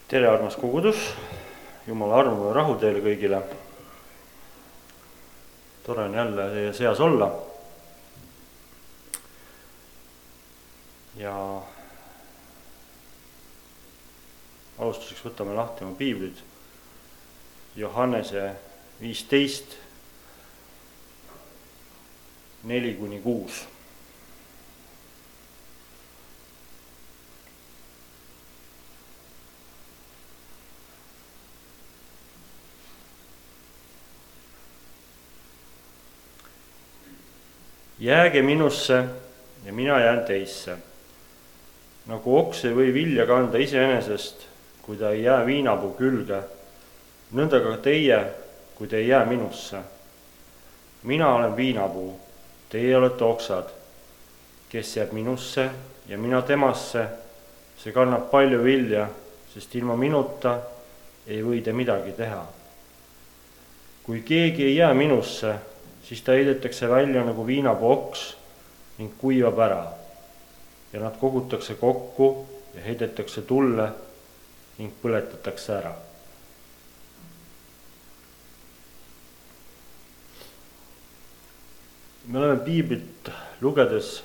Tere, armas kogudus, Jumala armu ja rahu teile kõigile. Tore on jälle teie seas olla. Ja alustuseks võtame lahti oma piiblid. Johannese 15, 4-6. Jääge minusse ja mina jään teisse. Nagu oks ei või vilja kanda iseenesest, kui ta ei jää viinapuu külge, nõnda ka teie, kui te ei jää minusse. Mina olen viinapuu, teie olete oksad. Kes jääb minusse ja mina temasse, see kannab palju vilja, sest ilma minuta ei või te midagi teha. Kui keegi ei jää minusse, siis ta heidetakse välja nagu viinapuu oks ning kuivab ära. Ja nad kogutakse kokku ja heidetakse tulle ning põletatakse ära. Me oleme piiblit lugedes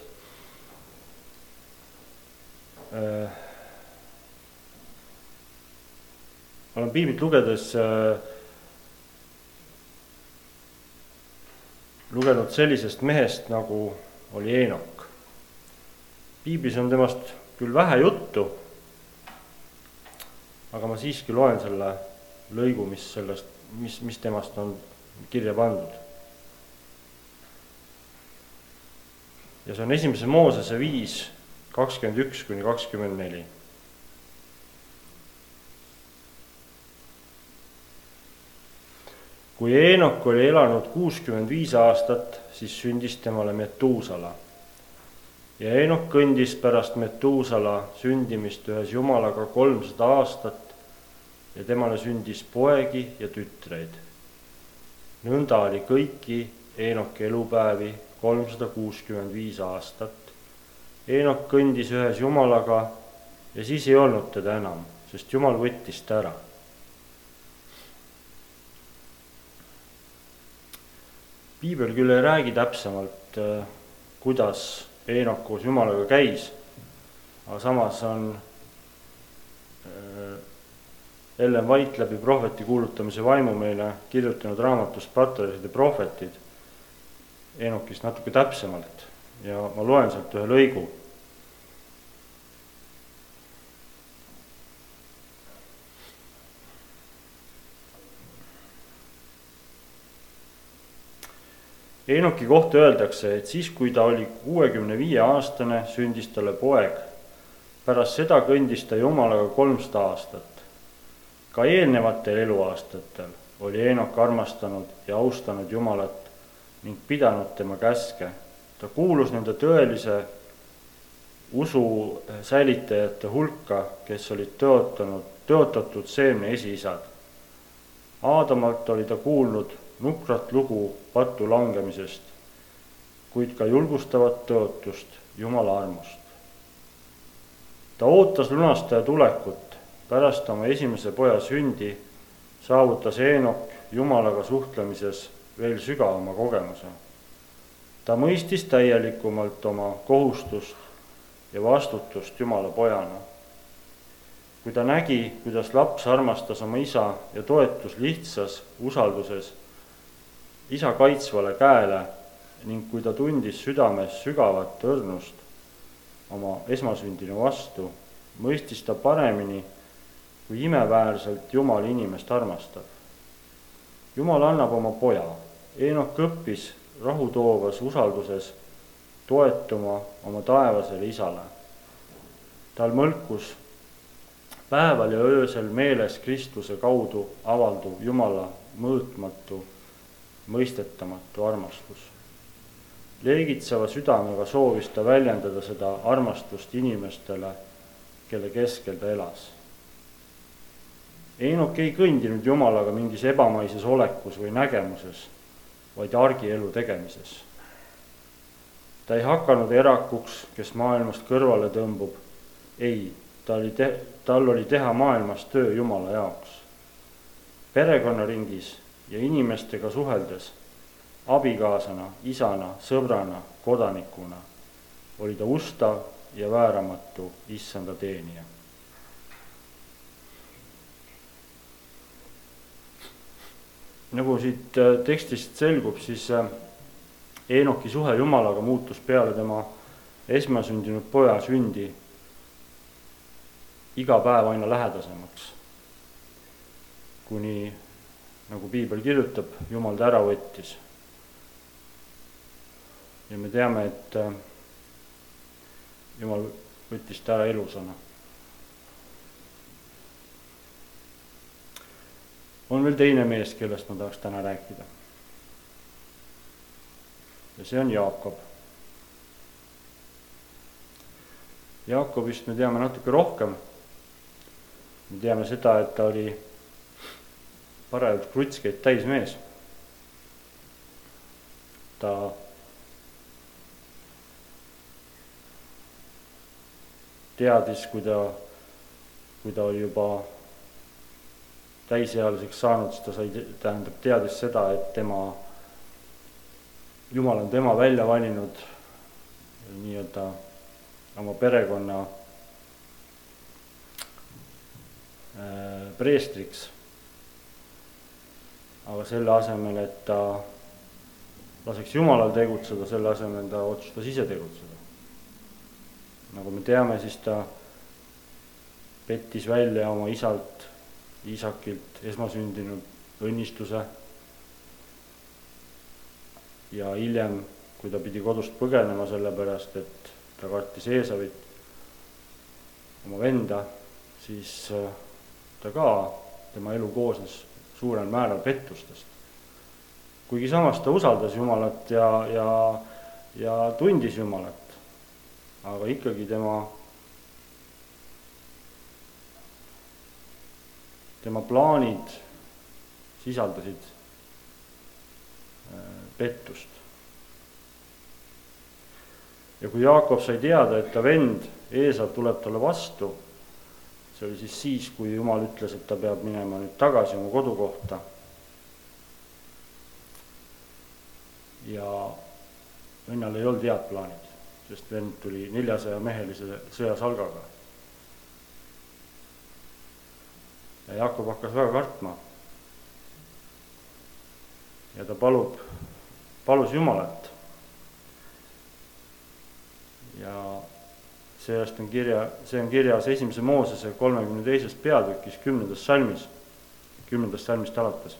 lugenud sellisest mehest, nagu oli Eenok. Piiblis on temast küll vähe juttu, aga ma siiski loen selle lõigu, mis temast on kirja pandud. Ja see on 1. Moosese 5, 21-24. Kui Eenok oli elanud 65 aastat, siis sündis temale Metuusala. Ja Eenok kõndis pärast Metuusala sündimist ühes Jumalaga 300 aastat ja temale sündis poegi ja tütreid. Nõnda oli kõiki Eenoki elupäevi 365 aastat. Eenok kõndis ühes Jumalaga ja siis ei olnud teda enam, sest Jumal võttis ta ära. Piibel küll ei räägi täpsemalt, kuidas Eenok koos Jumalaga käis, aga samas on Ellen White läbi prohveti kuulutamise vaimu meile kirjutanud raamatust Patriarhid ja prohvetid Eenokist natuke täpsemalt ja ma loen sealt ühe lõigu. Eenoki kohta öeldakse, et siis, kui ta oli 65 aastane, sündis talle poeg. Pärast seda kõndis ta Jumalaga 300 aastat. Ka eelnevatel eluaastatel oli Eenok armastanud ja austanud Jumalat ning pidanud tema käske. Ta kuulus nende tõelise usu säilitajate hulka, kes olid tõotatud seemne esiisad. Aadamalt oli ta kuulnud nukrat lugu patu langemisest, kuid ka julgustavat tõotust Jumala armust. Ta ootas lunastaja tulekut, pärast oma esimese poja sündi saavutas Eenok Jumalaga suhtlemises veel sügavama kogemuse. Ta mõistis täielikumalt oma kohustust ja vastutust Jumala pojana. Kui ta nägi, kuidas laps armastas oma isa ja toetus lihtsas usalduses isa kaitsvale käele ning kui ta tundis südames sügavat õrnust oma esmasündinu vastu, mõistis ta paremini, kui imeväärselt Jumal inimest armastab. Jumal annab oma poja. Eenok õppis rahutoovas usalduses toetuma oma taevasele isale. Tal mõlkus päeval ja öösel meeles Kristuse kaudu avalduv Jumala mõõtmatu, mõistetamatu armastus. Leegitseva südamega soovis ta väljendada seda armastust inimestele, kelle keskel ta elas. Eenok ei kõndinud Jumalaga mingis ebamaises olekus või nägemuses, vaid argielu tegemises. Ta ei hakanud erakuks, kes maailmast kõrvale tõmbub. Ei, tal oli teha maailmas töö Jumala jaoks. Perekonnaringis ja inimestega suheldes, abikaasana, isana, sõbrana, kodanikuna oli ta ustav ja vääramatu issanda teenija. Nagu siit tekstist selgub, siis Eenoki suhe Jumalaga muutus peale tema esmasündinud poja sündi iga päev aina lähedasemaks, kuni, nagu piibel kirjutab, Jumal ta ära võttis. Ja me teame, et Jumal võttis ta ära elusana. On veel teine mees, kellest ma tahaks täna rääkida. Ja see on Jaakob. Jaakobist me teame natuke rohkem. Me teame seda, et ta oli parajalt krutskeid täis mees. Ta teadis, kui ta oli juba täisealiseks saanud, siis ta teadis seda, et Jumal on tema välja valinud nii-öelda oma perekonna preestriks. Aga selle asemel, et ta laseks Jumalal tegutseda, selle asemel ta otsustas ise tegutseda. Nagu me teame, siis ta pettis välja oma isalt Iisakilt esmasündinud õnnistuse ja hiljem, kui ta pidi kodust põgenema sellepärast, et ta kartis Eesavit, oma venda, siis tema elu koosnes suurel määral pettustest. Kuigi samas ta usaldas Jumalat ja tundis Jumalat, aga ikkagi tema plaanid sisaldasid pettust. Ja kui Jaakob sai teada, et ta vend Eesav tuleb talle vastu, see oli siis, kui Jumal ütles, et ta peab minema nüüd tagasi oma kodukohta. Ja vennal ei olnud head plaanid, sest vend tuli 400-mehelise sõjasalgaga. Ja Jaakob hakkas väga kartma. Ja ta palus Jumalat. Ja see on kirjas 1. Moosese 32. peatükis 10. salmist alates.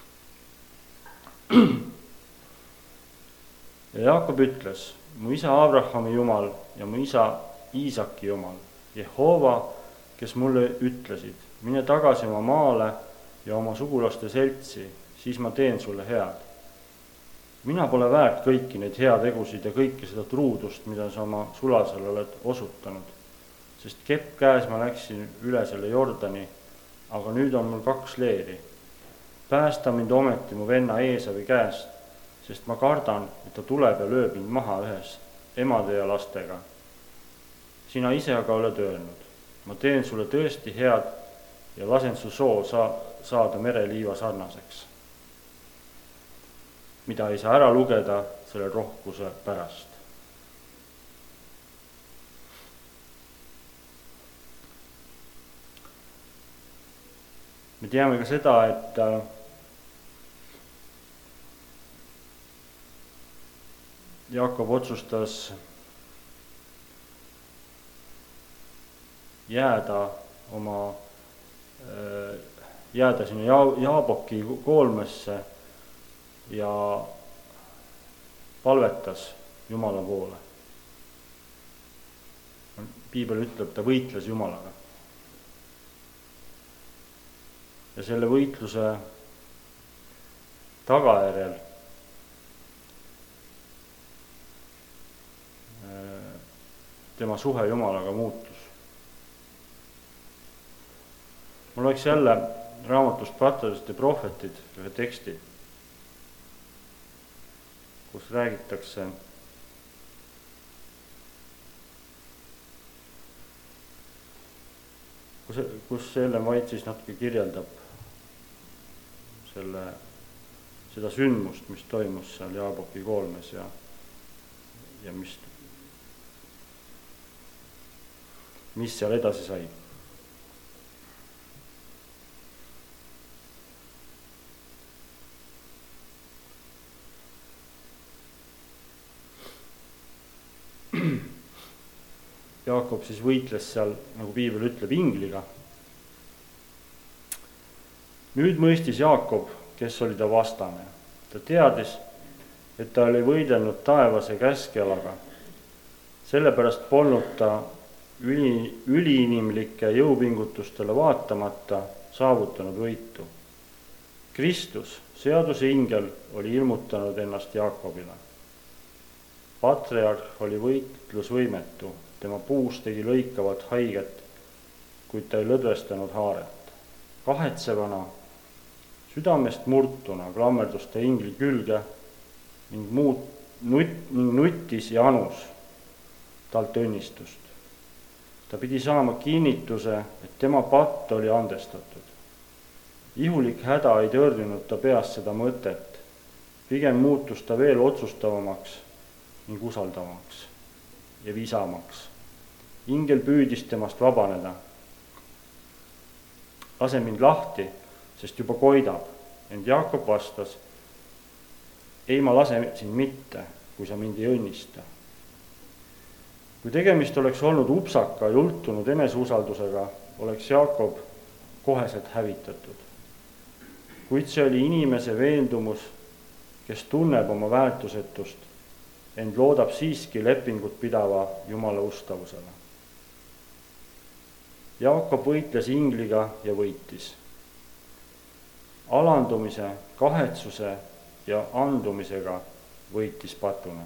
Ja Jaakob ütles, mu isa Abrahami Jumal ja mu isa Iisaki Jumal, Jehova, kes mulle ütlesid, mine tagasi oma maale ja oma sugulaste seltsi, siis ma teen sulle head. Mina pole väärt kõiki neid heategusid ja kõiki seda truudust, mida sa oma sulasele oled osutanud, sest kepp käes ma läksin üle selle Jordani, aga nüüd on mul 2 leeri. Päästa mind ometi mu venna Eesavi käest, sest ma kardan, et ta tuleb ja lööb mind maha ühes emade ja lastega. Sina ise aga oled öelnud, ma teen sulle tõesti head ja lasen su soo saada mereliiva sarnaseks, mida ei saa ära lugeda selle rohkuse pärast. Me teame ka seda, et Jaakob otsustas jääda sinna Jaaboki koolmesse ja palvetas Jumala poole. Piibel ütleb, ta võitles Jumalaga. Ja selle võitluse tagajärjel tema suhe Jumalaga muutus. Mul oleks jälle raamatust Patriarhid ja prohvetid ühe teksti, kus räägitakse kus Ellen White siis natuke kirjeldab seda sündmust, mis toimus seal Jaaboki koolmes ja mis seal edasi sai. Jaakob siis võitles seal, nagu piibel ütleb, ingliga. Nüüd mõistis Jaakob, kes oli ta vastane. Ta teadis, et ta oli võidelnud taevase käskjalaga. Sellepärast polnud ta üliinimlike jõupingutustele vaatamata saavutanud võitu. Kristus, seaduse ingel, oli ilmutanud ennast Jaakobile. Patriarh oli võitlusvõimetu, tema puus tegi lõikavat haiget, kuid ta ei lõdvestanud haaret. Kahetsevana, südamest murtuna klammerdus ta ingli külge ning nuttis ja anus talt õnnistust. Ta pidi saama kinnituse, et tema patt oli andestatud. Ihulik häda ei tõrjunud ta peast seda mõtet, pigem muutus ta veel otsustavamaks ning usaldavamaks ja visamaks. Ingel püüdis temast vabaneda. Lase mind lahti, sest juba koidab, ent Jaakob vastas, ei, ma lase sind mitte, kui sa mind ei õnnista. Kui tegemist oleks olnud upsaka jultunud eneseusaldusega, oleks Jaakob koheselt hävitatud. Kuid see oli inimese veendumus, kes tunneb oma väärtusetust, ent loodab siiski lepingut pidava Jumala ustavusele. Jaakob võitles ingliga ja võitis. Alandumise, kahetsuse ja andumisega võitis patuna.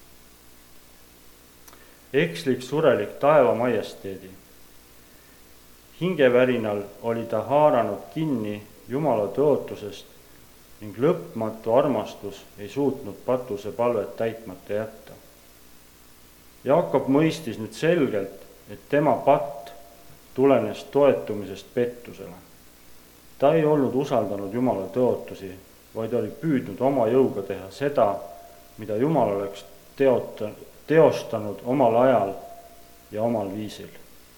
Ekslik surelik taeva majesteedi. Hingevärinal oli ta haaranud kinni Jumala tõotusest ning lõpmatu armastus ei suutnud patuse palvet täitmata jätta. Jaakob mõistis nüüd selgelt, et tema patt tulenes toetumisest pettusele. Ta ei olnud usaldanud Jumala tõotusi, vaid oli püüdnud oma jõuga teha seda, mida Jumal oleks teostanud omal ajal ja omal viisil.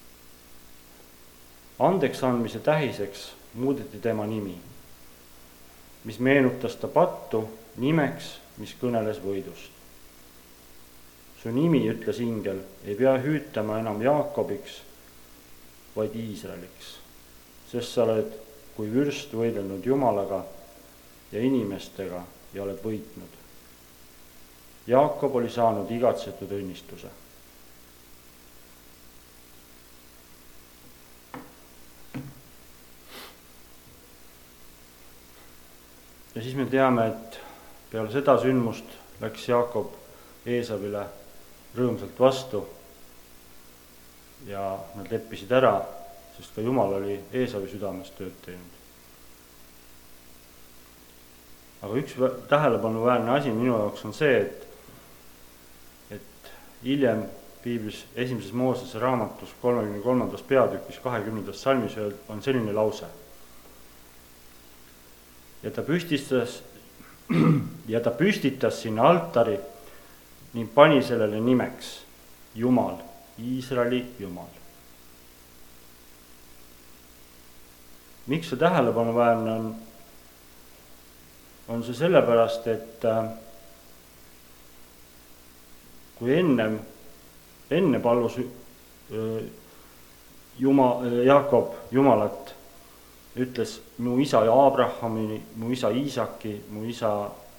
Andeks andmise tähiseks muudeti tema nimi, mis meenutas ta pattu nimeks, mis kõneles võidust. Su nimi, ütles ingel, ei pea hüütama enam Jaakobiks, vaid Iisraeliks, sest sa oled kui vürst võidelnud Jumalaga ja inimestega ja oled võitnud. Jaakob oli saanud igatsetud õnnistuse. Ja siis me teame, et peale seda sündmust läks Jaakob Eesavile rõõmsalt vastu ja nad leppisid ära, sest ka Jumal oli Eesavi südames tööd teinud. Aga üks tähelepanuväärne asi minu jaoks on see, et hiljem piiblis 1. Moosese raamatus 33. peatükis 20. salmis on selline lause. Ja ta püstitas sinna altari ning pani sellele nimeks Jumal, Iisraeli Jumal. Miks see tähelepanuväärne on see sellepärast, et kui enne palus Jaakob Jumalat, ütles mu isa Abrahami, mu isa Iisaki, mu isa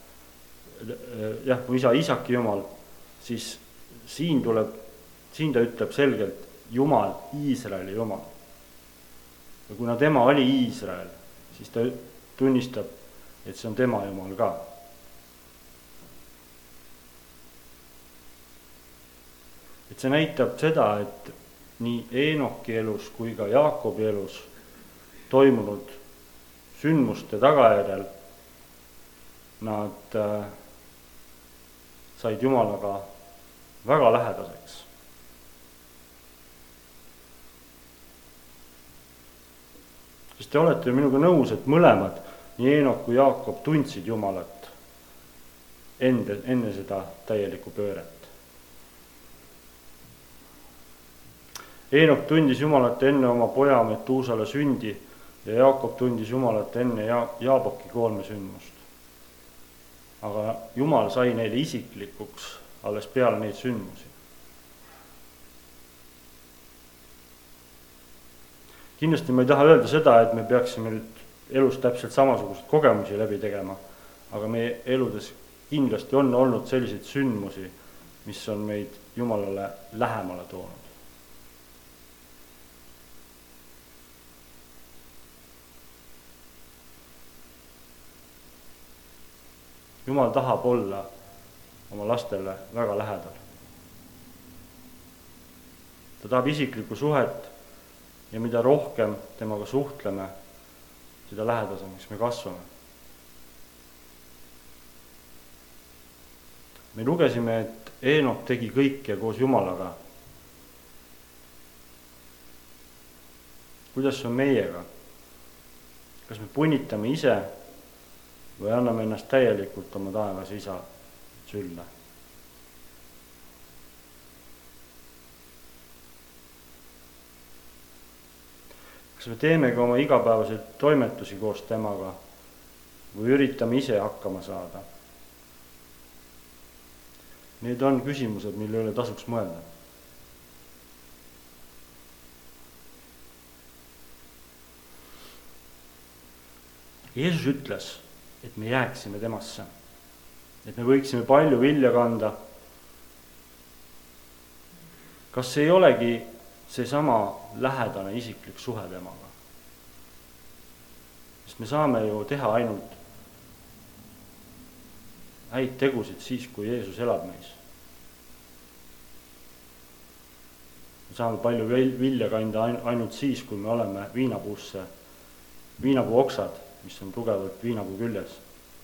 Iisaki Jumal, siis siin ta ütleb selgelt Jumal, Iisraeli Jumal. Ja kuna tema oli Iisrael, siis ta tunnistab, et see on tema Jumal ka. Et see näitab seda, et nii Eenoki elus kui ka Jaakobi elus toimunud sündmuste tagajärjel nad said Jumalaga väga lähedaseks. Sest te olete ju minuga nõus, et mõlemad, nii Eenok kui Jaakob, tundsid Jumalat enne seda täielikku pööret. Eenok tundis Jumalat enne oma poja Metuusale sündi ja Jaakob tundis Jumalat enne Jaaboki koolmesündmust. Aga Jumal sai neile isiklikuks alles peale neid sündmusi. Kindlasti ma ei taha öelda seda, et me peaksime nüüd elus täpselt samasugused kogemusi läbi tegema, aga meie eludes kindlasti on olnud selliseid sündmusi, mis on meid Jumalale lähemale toonud. Jumal tahab olla oma lastele väga lähedal. Ta tahab isiklikku suhet ja mida rohkem temaga suhtleme, seda lähedasemaks me kasvame. Me lugesime, et Eenok tegi kõike koos Jumalaga. Kuidas on meiega? Kas me punnitame ise või anname ennast täielikult oma taevase isa sülle? Kas me teeme ka oma igapäevaseid toimetusi koos temaga või üritame ise hakkama saada? Need on küsimused, mille üle tasuks mõelda. Jeesus ütles, et me jääksime temasse, et me võiksime palju vilja kanda. Kas see ei olegi seesama lähedane isiklik suhe temaga? Sest me saame ju teha ainult häid tegusid siis, kui Jeesus elab meis. Me saame palju vilja kanda ainult siis, kui me oleme viinapuu oksad, mis on tugevalt viinapuu küljes.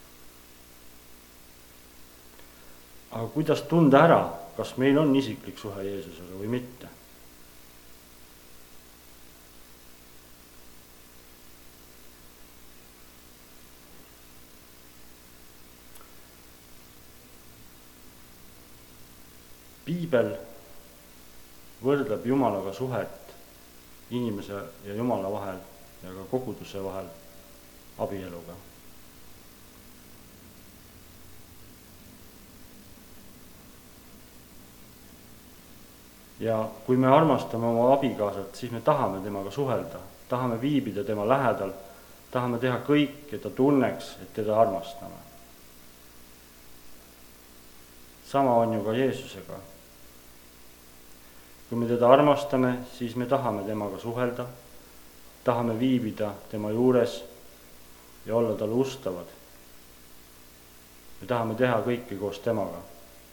Aga kuidas tunda ära, kas meil on isiklik suhe Jeesusega või mitte? Piibel võrdleb Jumalaga suhet inimese ja Jumala vahel ja ka koguduse vahel abieluga. Ja kui me armastame oma abikaasat, siis me tahame temaga suhelda, tahame viibida tema lähedal, tahame teha kõik, et ta tunneks, et teda armastame. Sama on ju ka Jeesusega. Kui me teda armastame, siis me tahame temaga suhelda, tahame viibida tema juures ja olla talle ustavad. Me tahame teha kõike koos temaga.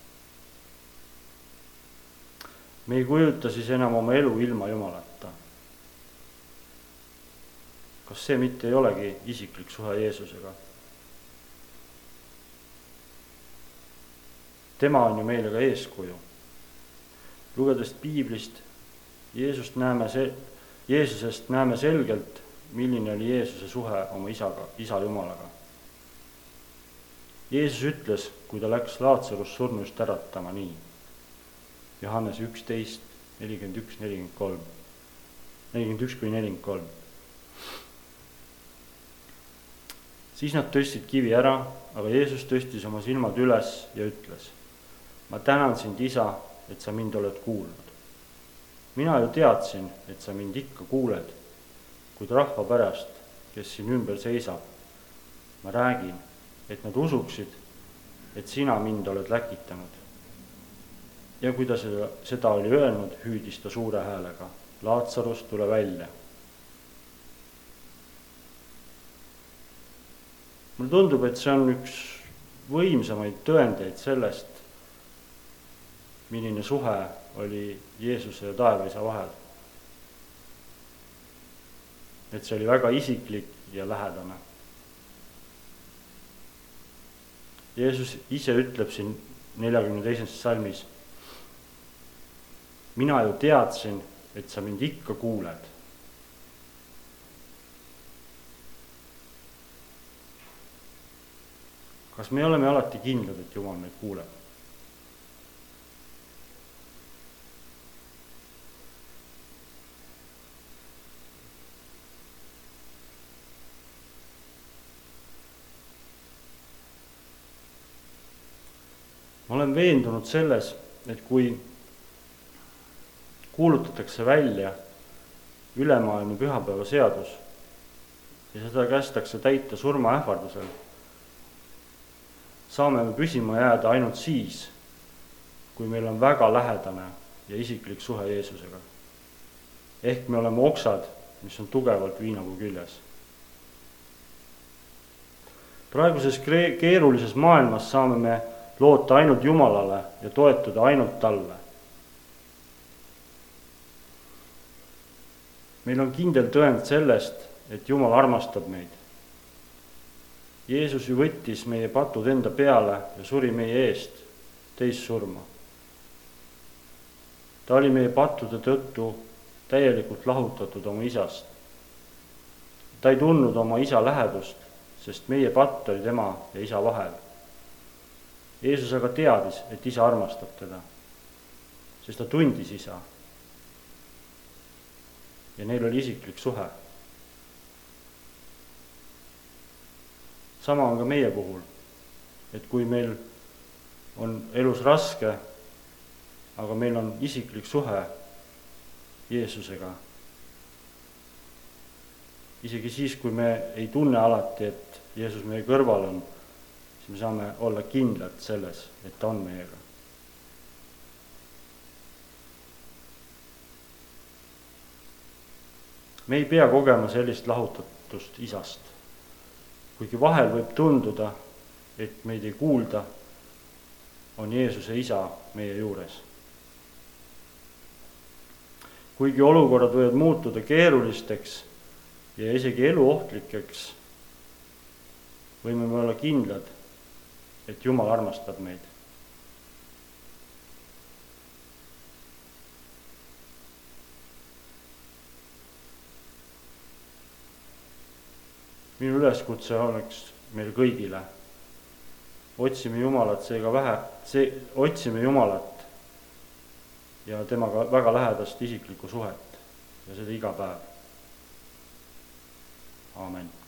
Me ei kujuta siis enam oma elu ilma Jumalata. Kas see mitte ei olegi isiklik suhe Jeesusega? Tema on ju meile ka eeskuju. Lugedes Piiblist Jeesusest näeme selgelt, milline oli Jeesuse suhe oma isa Jumalaga. Jeesus ütles, kui ta läks Laatsarus surnust äratama nii. Johannes 11, 41-43. Siis nad tõstsid kivi ära, aga Jeesus tõstis oma silmad üles ja ütles, ma tänan sind, isa, et sa mind oled kuulnud. Mina ju teadsin, et sa mind ikka kuuled, kuid rahva pärast, kes siin ümber seisab, ma räägin, et nad usuksid, et sina mind oled läkitanud. Ja kui ta seda oli öelnud, hüüdis ta suure häälega, Laatsarus, tule välja. Mulle tundub, et see on üks võimsamaid tõendeid sellest, milline suhe oli Jeesuse ja taevaisa vahel. Et see oli väga isiklik ja lähedane. Jeesus ise ütleb siin 42. salmis, mina ju teadsin, et sa mind ikka kuuled. kas me oleme alati kindlad, et Jumal meid kuuleb? Ma olen veendunud selles, et kui kuulutatakse välja ülemaailmne pühapäevaseadus ja seda kästakse täita surmaähvardusel, saame me püsima jääda ainult siis, kui meil on väga lähedane ja isiklik suhe Jeesusega. Ehk me oleme oksad, mis on tugevalt viinapuu küljes. Praeguses keerulises maailmas saame me loota ainult Jumalale ja toetuda ainult talle. Meil on kindel tõend sellest, et Jumal armastab meid. Jeesus ju võttis meie patud enda peale ja suri meie eest teist surma. Ta oli meie pattude tõttu täielikult lahutatud oma isast. Ta ei tundnud oma isa lähedust, sest meie patt oli tema ja isa vahel. Jeesus aga teadis, et isa armastab teda, sest ta tundis isa. Ja neil oli isiklik suhe. Sama on ka meie puhul, et kui meil on elus raske, aga meil on isiklik suhe Jeesusega, isegi siis, kui me ei tunne alati, et Jeesus meie kõrval on, siis me saame olla kindlad selles, et ta on meiega. Me ei pea kogema sellist lahutatust isast, kuigi vahel võib tunduda, et meid ei kuulda, on Jeesuse isa meie juures. Kuigi olukorrad võivad muutuda keerulisteks ja isegi eluohtlikeks, võime me olla kindlad, et Jumal armastab meid. Minu üleskutse oleks meil kõigile. Otsime Jumalat ja temaga väga lähedast isiklikku suhet ja seda iga päev. Aamen.